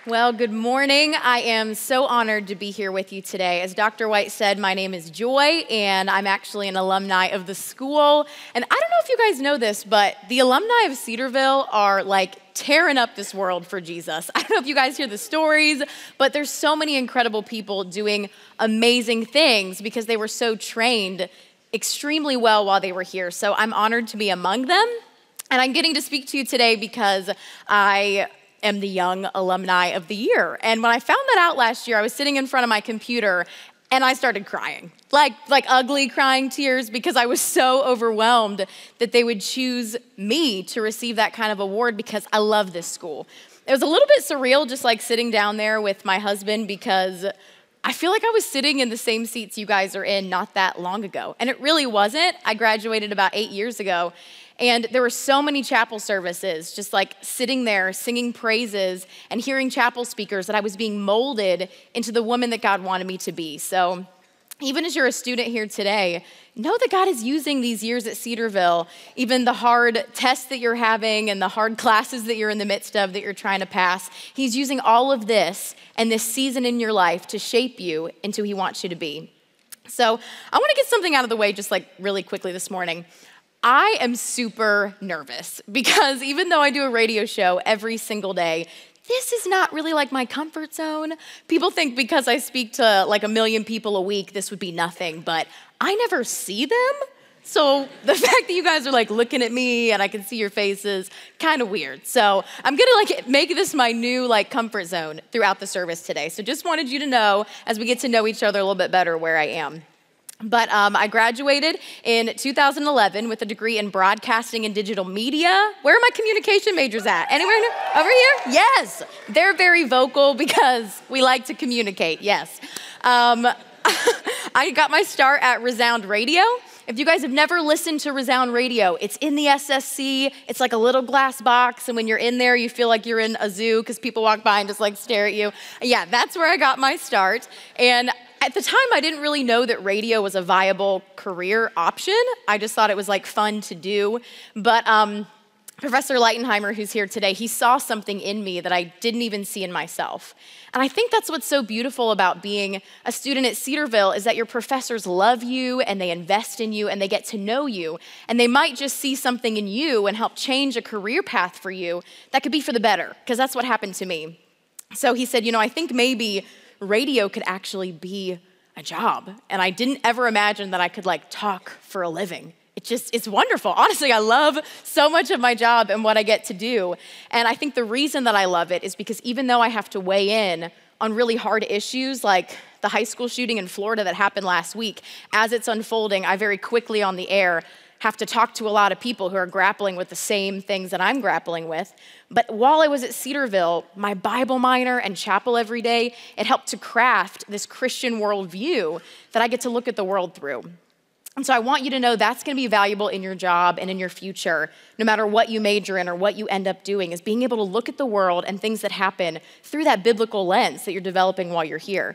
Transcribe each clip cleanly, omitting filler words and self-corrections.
Well, good morning. I am so honored to be here with you today. As Dr. White said, my name is Joy, and I'm actually an alumni of the school. And I don't know if you guys know this, but the alumni of Cedarville are like tearing up this world for Jesus. I don't know if you guys hear the stories, but there's so many incredible people doing amazing things because they were so trained extremely well while they were here. So I'm honored to be among them. And I'm getting to speak to you today because I am the Young Alumni of the Year. And when I found that out last year, I was sitting in front of my computer and I started crying, like ugly crying tears, because I was so overwhelmed that they would choose me to receive that kind of award because I love this school. It was a little bit surreal just like sitting down there with my husband because I feel like I was sitting in the same seats you guys are in not that long ago. And it really wasn't. I graduated about 8 years ago. And there were so many chapel services, just like sitting there singing praises and hearing chapel speakers that I was being molded into the woman that God wanted me to be. So even as you're a student here today, know that God is using these years at Cedarville, even the hard tests that you're having and the hard classes that you're in the midst of that you're trying to pass. He's using all of this and this season in your life to shape you into who he wants you to be. So I want to get something out of the way just like really quickly this morning. I am super nervous because even though I do a radio show every single day, this is not really like my comfort zone. People think because I speak to like 1 million people a week, this would be nothing, but I never see them. So the fact that you guys are like looking at me and I can see your faces, kind of weird. So I'm gonna like make this my new like comfort zone throughout the service today. So just wanted you to know as we get to know each other a little bit better where I am. But I graduated in 2011 with a degree in broadcasting and digital media. Where are my communication majors at? Anywhere over here? Yes. They're very vocal because we like to communicate, yes. I got my start at Resound Radio. If you guys have never listened to Resound Radio, it's in the SSC. It's like a little glass box, and when you're in there, you feel like you're in a zoo because people walk by and just like stare at you. Yeah, that's where I got my start. And at the time, I didn't really know that radio was a viable career option. I just thought it was like fun to do. But Professor Leitenheimer, who's here today, he saw something in me that I didn't even see in myself. And I think that's what's so beautiful about being a student at Cedarville is that your professors love you and they invest in you and they get to know you. And they might just see something in you and help change a career path for you that could be for the better, because that's what happened to me. So he said, I think maybe radio could actually be a job. And I didn't ever imagine that I could like talk for a living. It's wonderful. Honestly, I love so much of my job and what I get to do. And I think the reason that I love it is because even though I have to weigh in on really hard issues like the high school shooting in Florida that happened last week, as it's unfolding, I very quickly on the air have to talk to a lot of people who are grappling with the same things that I'm grappling with. But while I was at Cedarville, my Bible minor and chapel every day, it helped to craft this Christian worldview that I get to look at the world through. And so I want you to know that's gonna be valuable in your job and in your future, no matter what you major in or what you end up doing, is being able to look at the world and things that happen through that biblical lens that you're developing while you're here.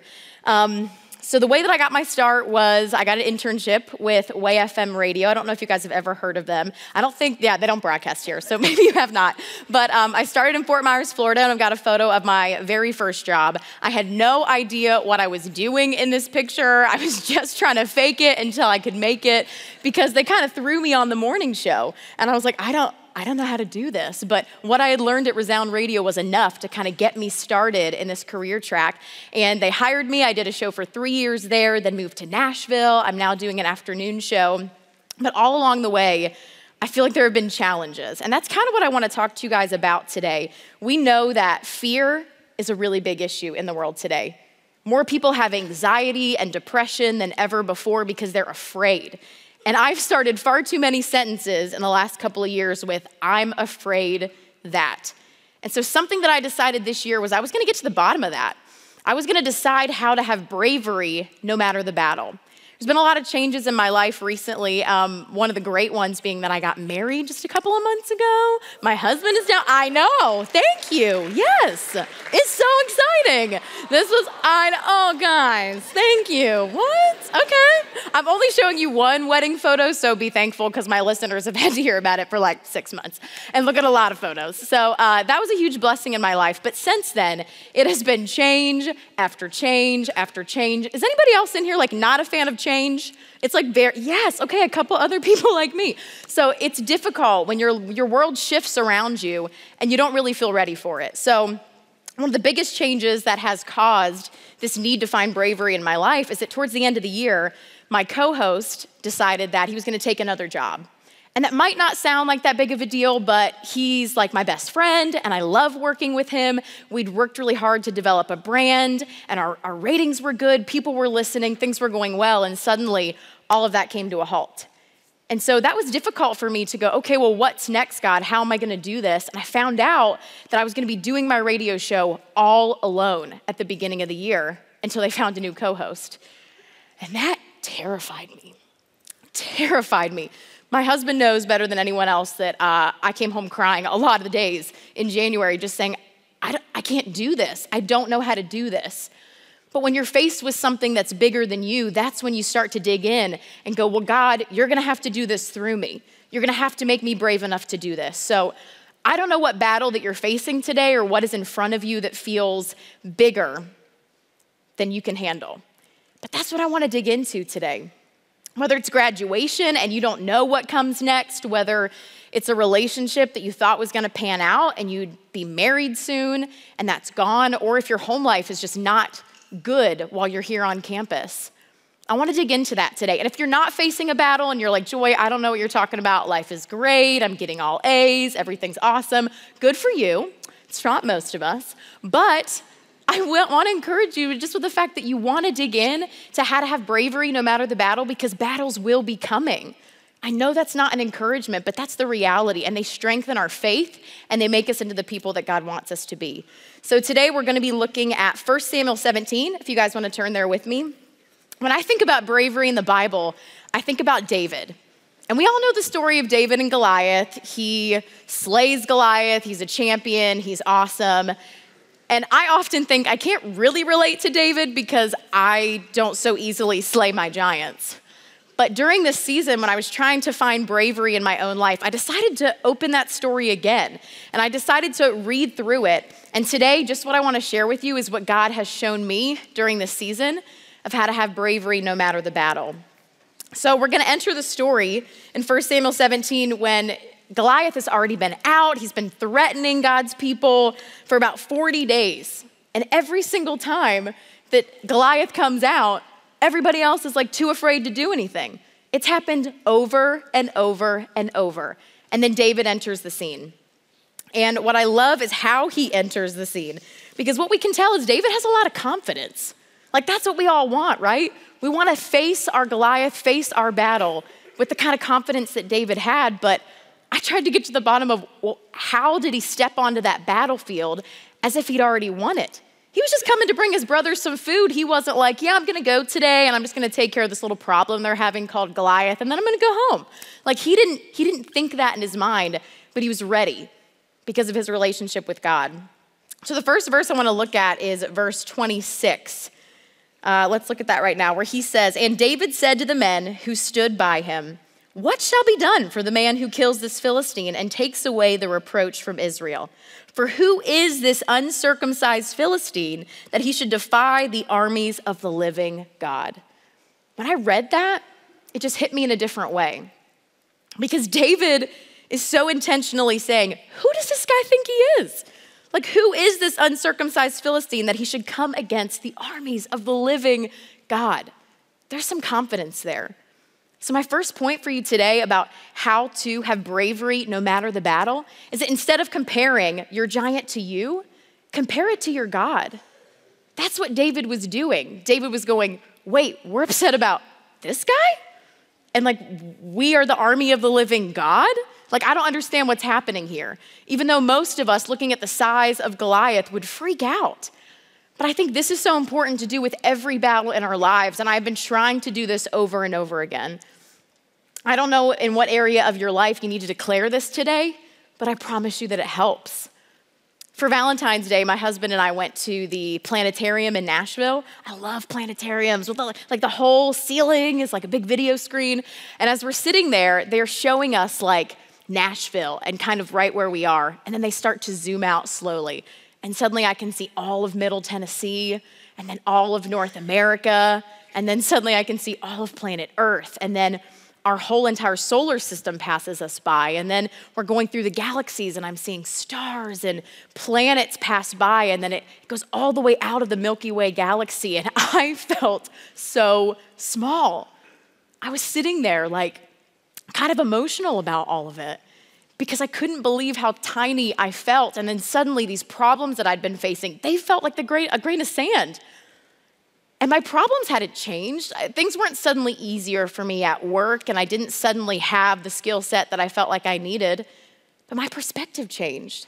So the way that I got my start was I got an internship with Way FM Radio. I don't know if you guys have ever heard of them. I don't think, they don't broadcast here, so maybe you have not. But I started in Fort Myers, Florida, and I've got a photo of my very first job. I had no idea what I was doing in this picture. I was just trying to fake it until I could make it because they kind of threw me on the morning show. And I was like, I don't know how to do this, but what I had learned at Resound Radio was enough to kind of get me started in this career track. And they hired me. I did a show for 3 years there, then moved to Nashville. I'm now doing an afternoon show. But all along the way, I feel like there have been challenges. And that's kind of what I want to talk to you guys about today. We know that fear is a really big issue in the world today. More people have anxiety and depression than ever before because they're afraid. And I've started far too many sentences in the last couple of years with, I'm afraid that. And so something that I decided this year was I was gonna get to the bottom of that. I was gonna decide how to have bravery no matter the battle. There's been a lot of changes in my life recently. One of the great ones being that I got married just a couple of months ago. My husband is now, I know, thank you. Yes, it's so exciting. Oh guys, thank you. What? Okay. I'm only showing you one wedding photo, so be thankful because my listeners have had to hear about it for like 6 months and look at a lot of photos. So that was a huge blessing in my life. But since then, it has been change after change after change. Is anybody else in here like not a fan of change? It's like yes, okay, a couple other people like me. So it's difficult when your world shifts around you and you don't really feel ready for it. So one of the biggest changes that has caused this need to find bravery in my life is that towards the end of the year, my co-host decided that he was gonna take another job. And that might not sound like that big of a deal, but he's like my best friend, and I love working with him. We'd worked really hard to develop a brand, and our ratings were good, people were listening, things were going well, and suddenly all of that came to a halt. And so that was difficult for me to go, okay, well, what's next, God? How am I gonna do this? And I found out that I was gonna be doing my radio show all alone at the beginning of the year until they found a new co-host. And that terrified me. My husband knows better than anyone else that I came home crying a lot of the days in January just saying, I can't do this. I don't know how to do this. But when you're faced with something that's bigger than you, that's when you start to dig in and go, well, God, you're gonna have to do this through me. You're gonna have to make me brave enough to do this. So I don't know what battle that you're facing today or what is in front of you that feels bigger than you can handle. But that's what I wanna dig into today. Whether it's graduation and you don't know what comes next, whether it's a relationship that you thought was gonna pan out and you'd be married soon and that's gone, or if your home life is just not good while you're here on campus. I wanna dig into that today. And if you're not facing a battle and you're like, Joy, I don't know what you're talking about, life is great, I'm getting all A's, everything's awesome, good for you. It's not most of us, but I want to encourage you just with the fact that you want to dig in to how to have bravery no matter the battle, because battles will be coming. I know that's not an encouragement, but that's the reality, and they strengthen our faith and they make us into the people that God wants us to be. So today we're going to be looking at 1 Samuel 17, if you guys want to turn there with me. When I think about bravery in the Bible, I think about David. And we all know the story of David and Goliath. He slays Goliath, he's a champion, he's awesome. And I often think I can't really relate to David because I don't so easily slay my giants. But during this season, when I was trying to find bravery in my own life, I decided to open that story again. And I decided to read through it. And today, just what I want to share with you is what God has shown me during this season of how to have bravery no matter the battle. So we're going to enter the story in 1 Samuel 17 when Goliath has already been out. He's been threatening God's people for about 40 days. And every single time that Goliath comes out, everybody else is like too afraid to do anything. It's happened over and over and over. And then David enters the scene. And what I love is how he enters the scene. Because what we can tell is David has a lot of confidence. Like that's what we all want, right? We want to face our Goliath, face our battle with the kind of confidence that David had, but I tried to get to the bottom of, well, how did he step onto that battlefield as if he'd already won it? He was just coming to bring his brothers some food. He wasn't like, yeah, I'm gonna go today and I'm just gonna take care of this little problem they're having called Goliath and then I'm gonna go home. Like he didn't think that in his mind, but he was ready because of his relationship with God. So the first verse I wanna look at is verse 26. Let's look at that right now, where he says, and David said to the men who stood by him, what shall be done for the man who kills this Philistine and takes away the reproach from Israel? For who is this uncircumcised Philistine that he should defy the armies of the living God? When I read that, it just hit me in a different way. Because David is so intentionally saying, who does this guy think he is? Like, who is this uncircumcised Philistine that he should come against the armies of the living God? There's some confidence there. So my first point for you today about how to have bravery no matter the battle is that instead of comparing your giant to you, compare it to your God. That's what David was doing. David was going, wait, we're upset about this guy? And like, we are the army of the living God? Like, I don't understand what's happening here. Even though most of us looking at the size of Goliath would freak out. But I think this is so important to do with every battle in our lives, and I've been trying to do this over and over again. I don't know in what area of your life you need to declare this today, but I promise you that it helps. For Valentine's Day, my husband and I went to the planetarium in Nashville. I love planetariums. With the whole ceiling is like a big video screen. And as we're sitting there, they're showing us like Nashville and kind of right where we are. And then they start to zoom out slowly. And suddenly I can see all of Middle Tennessee, and then all of North America. And then suddenly I can see all of planet Earth. And then our whole entire solar system passes us by. And then we're going through the galaxies and I'm seeing stars and planets pass by. And then it goes all the way out of the Milky Way galaxy. And I felt so small. I was sitting there like kind of emotional about all of it because I couldn't believe how tiny I felt. And then suddenly these problems that I'd been facing, they felt like a grain of sand. And my problems hadn't changed. Things weren't suddenly easier for me at work, and I didn't suddenly have the skill set that I felt like I needed, but my perspective changed.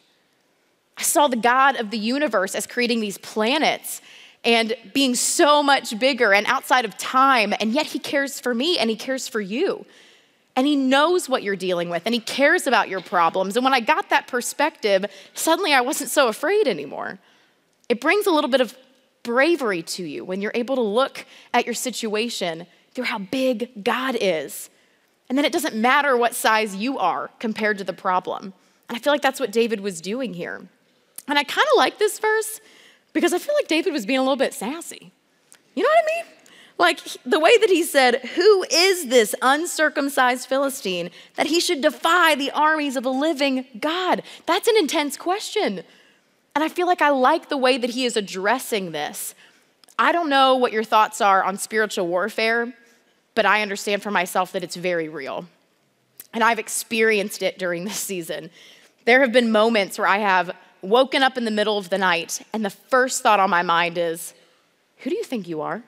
I saw the God of the universe as creating these planets and being so much bigger and outside of time, and yet he cares for me and he cares for you. And he knows what you're dealing with, and he cares about your problems. And when I got that perspective, suddenly I wasn't so afraid anymore. It brings a little bit of bravery to you when you're able to look at your situation through how big God is. And then it doesn't matter what size you are compared to the problem. And I feel like that's what David was doing here. And I kind of like this verse because I feel like David was being a little bit sassy. You know what I mean? Like the way that he said, "Who is this uncircumcised Philistine that he should defy the armies of a living God?" That's an intense question. And I feel like I like the way that he is addressing this. I don't know what your thoughts are on spiritual warfare, but I understand for myself that it's very real. And I've experienced it during this season. There have been moments where I have woken up in the middle of the night and the first thought on my mind is, who do you think you are?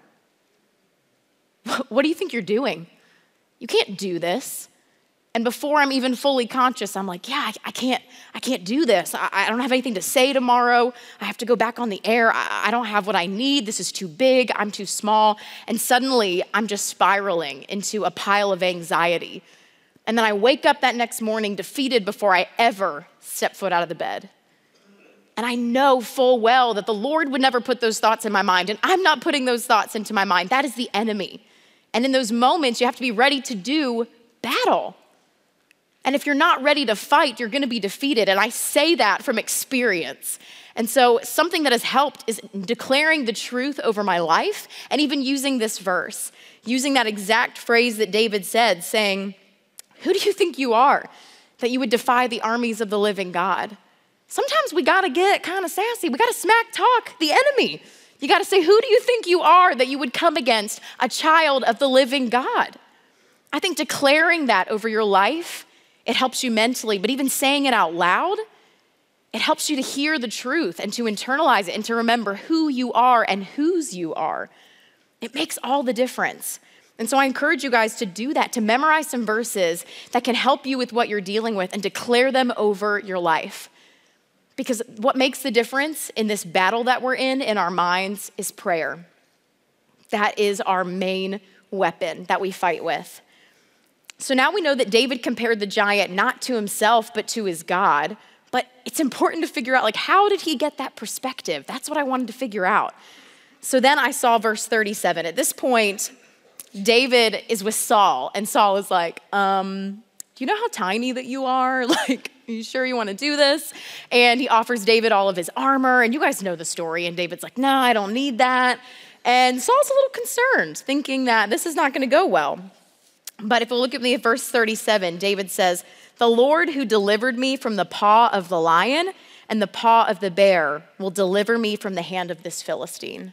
What do you think you're doing? You can't do this. And before I'm even fully conscious, I'm like, yeah, I can't do this. I don't have anything to say tomorrow. I have to go back on the air. I don't have what I need. This is too big. I'm too small. And suddenly I'm just spiraling into a pile of anxiety. And then I wake up that next morning defeated before I ever step foot out of the bed. And I know full well that the Lord would never put those thoughts in my mind. And I'm not putting those thoughts into my mind. That is the enemy. And in those moments, you have to be ready to do battle. And if you're not ready to fight, you're gonna be defeated. And I say that from experience. And so something that has helped is declaring the truth over my life and even using this verse, using that exact phrase that David said, saying, who do you think you are that you would defy the armies of the living God? Sometimes we gotta get kind of sassy. We gotta smack talk the enemy. You gotta say, who do you think you are that you would come against a child of the living God? I think declaring that over your life, it helps you mentally, but even saying it out loud, it helps you to hear the truth and to internalize it and to remember who you are and whose you are. It makes all the difference. And so I encourage you guys to do that, to memorize some verses that can help you with what you're dealing with and declare them over your life. Because what makes the difference in this battle that we're in our minds is prayer. That is our main weapon that we fight with. So now we know that David compared the giant not to himself, but to his God. But it's important to figure out, like, how did he get that perspective? That's what I wanted to figure out. So then I saw verse 37. At this point, David is with Saul, and Saul is like, do you know how tiny that you are? Like, are you sure you want to do this? And he offers David all of his armor, and you guys know the story. And David's like, no, I don't need that. And Saul's a little concerned, thinking that this is not going to go well. But if we look at me at verse 37, David says, the Lord who delivered me from the paw of the lion and the paw of the bear will deliver me from the hand of this Philistine.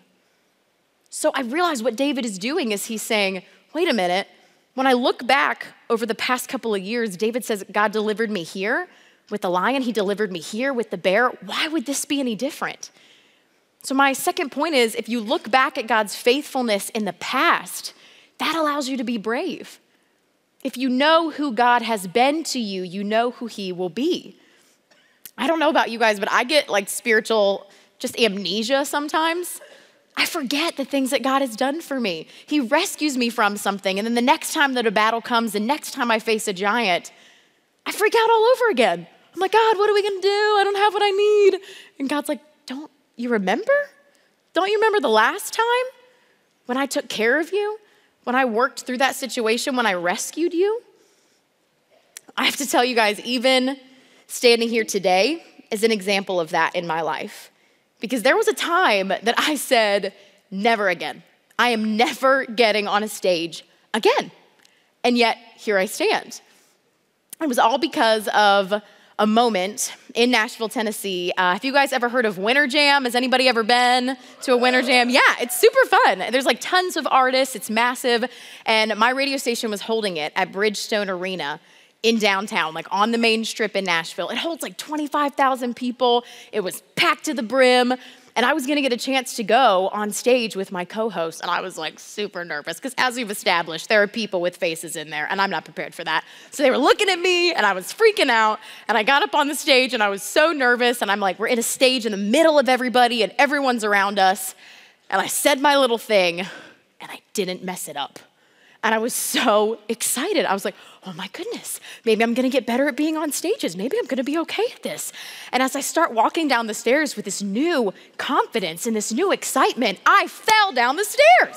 So I realize what David is doing is he's saying, wait a minute, when I look back over the past couple of years, David says, God delivered me here with the lion, he delivered me here with the bear. Why would this be any different? So my second point is, if you look back at God's faithfulness in the past, that allows you to be brave. If you know who God has been to you, you know who he will be. I don't know about you guys, but I get like spiritual just amnesia sometimes. I forget the things that God has done for me. He rescues me from something, and then the next time that a battle comes, the next time I face a giant, I freak out all over again. I'm like, God, what are we gonna do? I don't have what I need. And God's like, don't you remember? Don't you remember the last time when I took care of you? When I worked through that situation, when I rescued you? I have to tell you guys, even standing here today is an example of that in my life. Because there was a time that I said, never again. I am never getting on a stage again. And yet, here I stand. It was all because of a moment in Nashville, Tennessee. Have you guys ever heard of Winter Jam? Has anybody ever been to a Winter Jam? Yeah, it's super fun. There's like tons of artists, it's massive. And my radio station was holding it at Bridgestone Arena in downtown, like on the main strip in Nashville. It holds like 25,000 people. It was packed to the brim. And I was gonna get a chance to go on stage with my co-host, and I was like super nervous, because as we've established, there are people with faces in there, and I'm not prepared for that. So they were looking at me, and I was freaking out, and I got up on the stage, and I was so nervous, and I'm like, we're in a stage in the middle of everybody, and everyone's around us, and I said my little thing, and I didn't mess it up. And I was so excited. I was like, oh my goodness, maybe I'm gonna get better at being on stages. Maybe I'm gonna be okay at this. And as I start walking down the stairs with this new confidence and this new excitement, I fell down the stairs.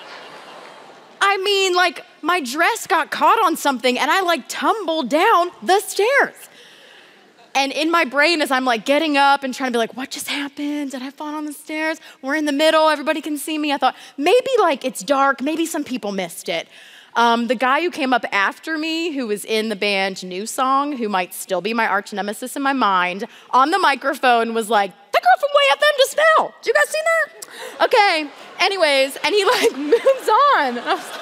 I mean, like my dress got caught on something and I like tumbled down the stairs. And in my brain, as I'm like getting up and trying to be like, what just happened? Did I fall on the stairs? We're in the middle, everybody can see me. I thought, maybe like it's dark, maybe some people missed it. The guy who came up after me, who was in the band New Song, who might still be my arch nemesis in my mind, on the microphone was like, that girl from Way FM just fell. Did you guys see that? Okay, anyways, and he like moves on. And I was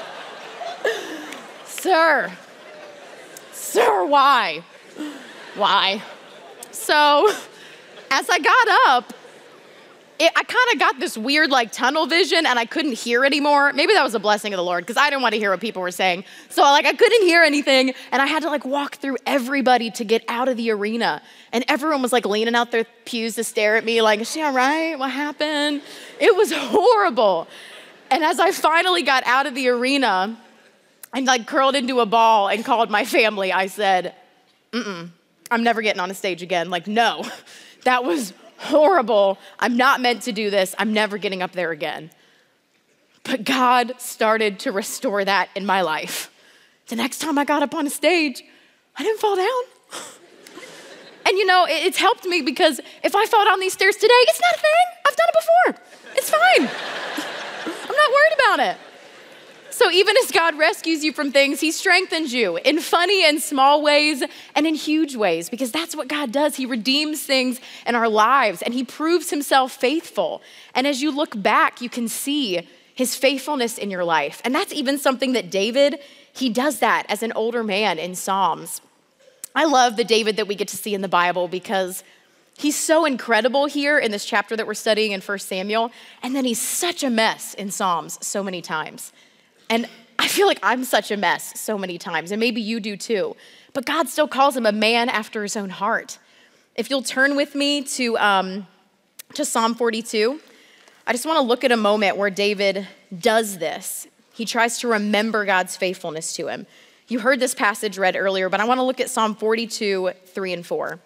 like, sir, why? Why? So as I got up, I kind of got this weird like tunnel vision and I couldn't hear anymore. Maybe that was a blessing of the Lord because I didn't want to hear what people were saying. So like I couldn't hear anything and I had to like walk through everybody to get out of the arena. And everyone was like leaning out their pews to stare at me like, is she all right? What happened? It was horrible. And as I finally got out of the arena and like curled into a ball and called my family, I said, I'm never getting on a stage again. Like, no, that was horrible. I'm not meant to do this. I'm never getting up there again. But God started to restore that in my life. The next time I got up on a stage, I didn't fall down. And you know, it's helped me because if I fall down these stairs today, it's not a thing. I've done it before. It's fine. I'm not worried about it. So even as God rescues you from things, he strengthens you in funny and small ways and in huge ways, because that's what God does. He redeems things in our lives and he proves himself faithful. And as you look back, you can see his faithfulness in your life. And that's even something that David, he does that as an older man in Psalms. I love the David that we get to see in the Bible because he's so incredible here in this chapter that we're studying in 1 Samuel. And then he's such a mess in Psalms so many times. And I feel like I'm such a mess so many times, and maybe you do too. But God still calls him a man after his own heart. If you'll turn with me to Psalm 42, I just want to look at a moment where David does this. He tries to remember God's faithfulness to him. You heard this passage read earlier, but I want to look at Psalm 42, 3 and 4.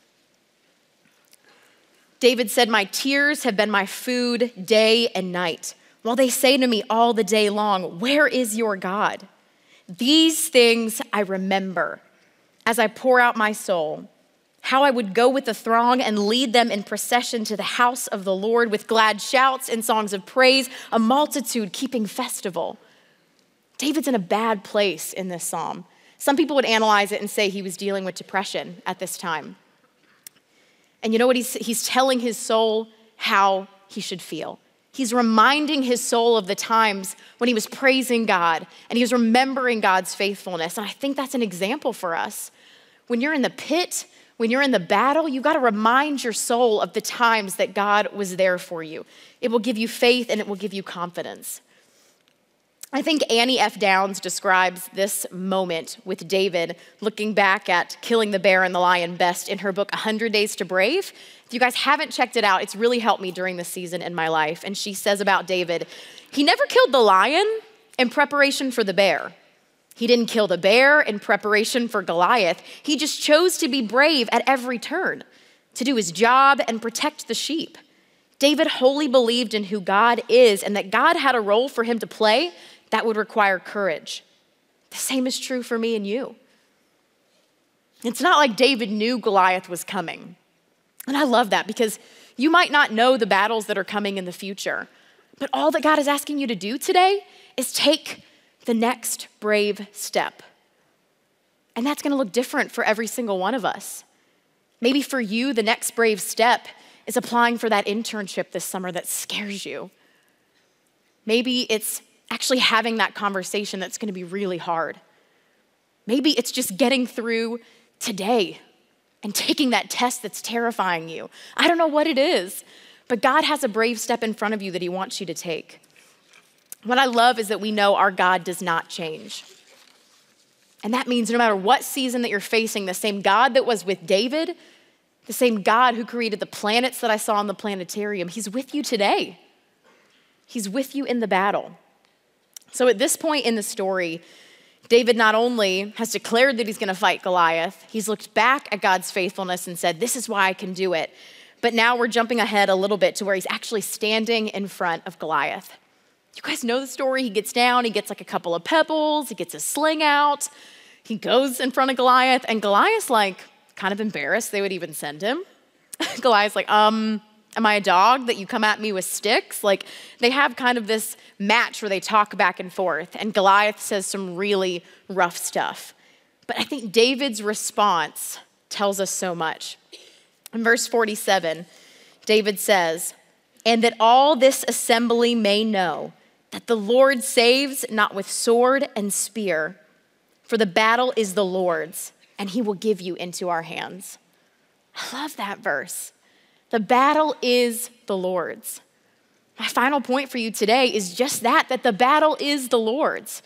David said, my tears have been my food day and night, while they say to me all the day long, where is your God? These things I remember as I pour out my soul, how I would go with the throng and lead them in procession to the house of the Lord with glad shouts and songs of praise, a multitude keeping festival. David's in a bad place in this psalm. Some people would analyze it and say he was dealing with depression at this time. And you know what? He's telling his soul how he should feel. He's reminding his soul of the times when he was praising God and he was remembering God's faithfulness. And I think that's an example for us. When you're in the pit, when you're in the battle, you've got to remind your soul of the times that God was there for you. It will give you faith and it will give you confidence. I think Annie F. Downs describes this moment with David looking back at killing the bear and the lion best in her book, 100 Days to Brave. If you guys haven't checked it out, it's really helped me during this season in my life. And she says about David, he never killed the lion in preparation for the bear. He didn't kill the bear in preparation for Goliath. He just chose to be brave at every turn, to do his job and protect the sheep. David wholly believed in who God is and that God had a role for him to play that would require courage. The same is true for me and you. It's not like David knew Goliath was coming. And I love that because you might not know the battles that are coming in the future, but all that God is asking you to do today is take the next brave step. And that's gonna look different for every single one of us. Maybe for you, the next brave step is applying for that internship this summer that scares you. Maybe it's actually having that conversation that's gonna be really hard. Maybe it's just getting through today and taking that test that's terrifying you. I don't know what it is, but God has a brave step in front of you that he wants you to take. What I love is that we know our God does not change. And that means no matter what season that you're facing, the same God that was with David, the same God who created the planets that I saw in the planetarium, he's with you today. He's with you in the battle. So at this point in the story, David not only has declared that he's gonna fight Goliath, he's looked back at God's faithfulness and said, this is why I can do it. But now we're jumping ahead a little bit to where he's actually standing in front of Goliath. You guys know the story. He gets down, he gets like a couple of pebbles, he gets his sling out, he goes in front of Goliath, and Goliath's like kind of embarrassed they would even send him. Goliath's like, am I a dog that you come at me with sticks? Like, they have kind of this match where they talk back and forth, and Goliath says some really rough stuff. But I think David's response tells us so much. In verse 47, David says, and that all this assembly may know that the Lord saves not with sword and spear, for the battle is the Lord's, and he will give you into our hands. I love that verse. The battle is the Lord's. My final point for you today is just that the battle is the Lord's.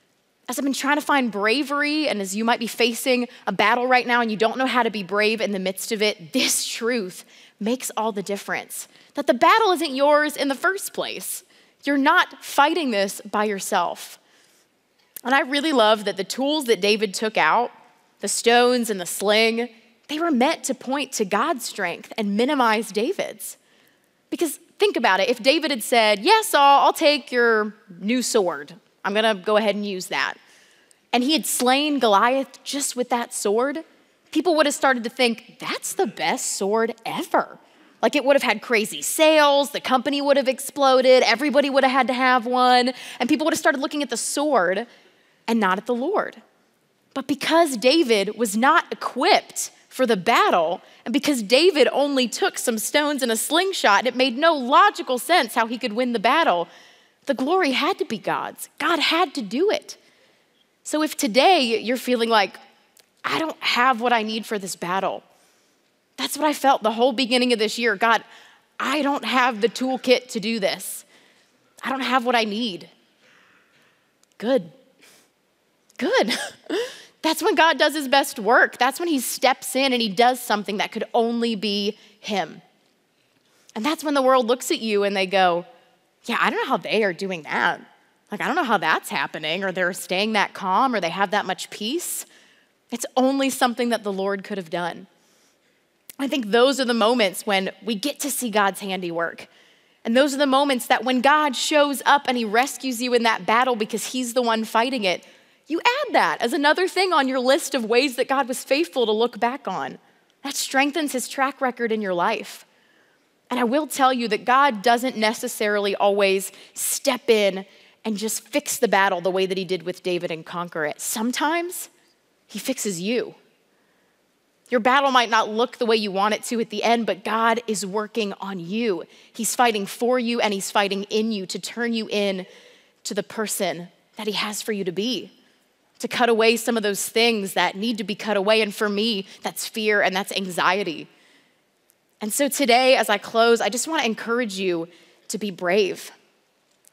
As I've been trying to find bravery, and as you might be facing a battle right now and you don't know how to be brave in the midst of it, this truth makes all the difference. That the battle isn't yours in the first place. You're not fighting this by yourself. And I really love that the tools that David took out, the stones and the sling, they were meant to point to God's strength and minimize David's. Because think about it, if David had said, yes, I'll take your new sword, I'm gonna go ahead and use that, and he had slain Goliath just with that sword, people would have started to think, that's the best sword ever. Like, it would have had crazy sales, the company would have exploded, everybody would have had to have one, and people would have started looking at the sword and not at the Lord. But because David was not equipped for the battle, and because David only took some stones and a slingshot, and it made no logical sense how he could win the battle, the glory had to be God's. God had to do it. So if today you're feeling like, I don't have what I need for this battle, that's what I felt the whole beginning of this year. God, I don't have the toolkit to do this. I don't have what I need. Good. That's when God does his best work. That's when he steps in and he does something that could only be him. And that's when the world looks at you and they go, yeah, I don't know how they are doing that. Like, I don't know how that's happening, or they're staying that calm, or they have that much peace. It's only something that the Lord could have done. I think those are the moments when we get to see God's handiwork. And those are the moments that when God shows up and he rescues you in that battle because he's the one fighting it, you add that as another thing on your list of ways that God was faithful to look back on. That strengthens his track record in your life. And I will tell you that God doesn't necessarily always step in and just fix the battle the way that he did with David and conquer it. Sometimes he fixes you. Your battle might not look the way you want it to at the end, but God is working on you. He's fighting for you and he's fighting in you to turn you in to the person that he has for you to be, to cut away some of those things that need to be cut away. And for me, that's fear and that's anxiety. And so today, as I close, I just want to encourage you to be brave.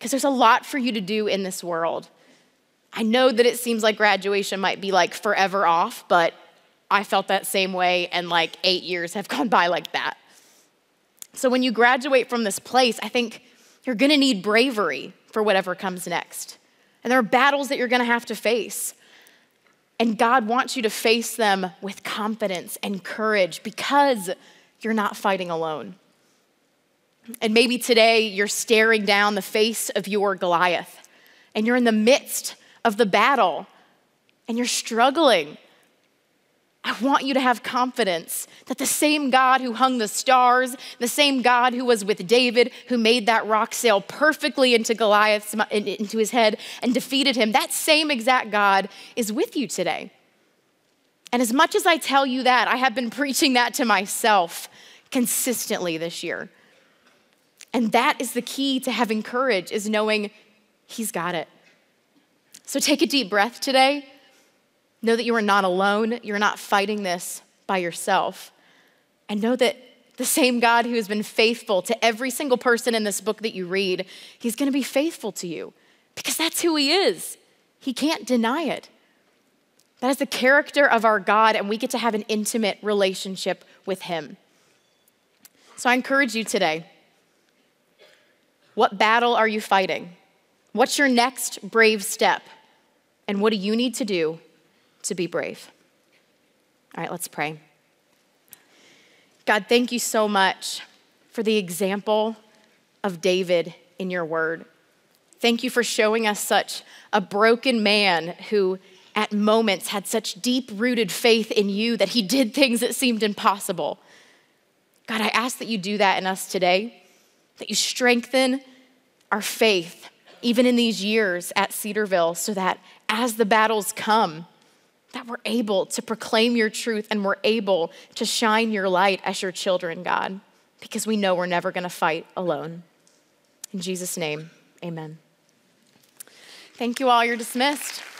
because there's a lot for you to do in this world. I know that it seems like graduation might be like forever off, but I felt that same way, and like 8 years have gone by like that. So when you graduate from this place, I think you're gonna need bravery for whatever comes next. And there are battles that you're gonna have to face. And God wants you to face them with confidence and courage because you're not fighting alone. And maybe today you're staring down the face of your Goliath, and you're in the midst of the battle, and you're struggling. I want you to have confidence that the same God who hung the stars, the same God who was with David, who made that rock sail perfectly into into his head and defeated him, that same exact God is with you today. And as much as I tell you that, I have been preaching that to myself consistently this year. And that is the key to having courage, is knowing he's got it. So take a deep breath today. Know that you are not alone. You're not fighting this by yourself. And know that the same God who has been faithful to every single person in this book that you read, he's gonna be faithful to you because that's who he is. He can't deny it. That is the character of our God, and we get to have an intimate relationship with him. So I encourage you today. What battle are you fighting? What's your next brave step? And what do you need to do to be brave? All right, let's pray. God, thank you so much for the example of David in your word. Thank you for showing us such a broken man who at moments had such deep-rooted faith in you that he did things that seemed impossible. God, I ask that you do that in us today, that you strengthen our faith, even in these years at Cedarville, so that as the battles come, that we're able to proclaim your truth and we're able to shine your light as your children, God, because we know we're never gonna fight alone. In Jesus' name, amen. Thank you all, you're dismissed.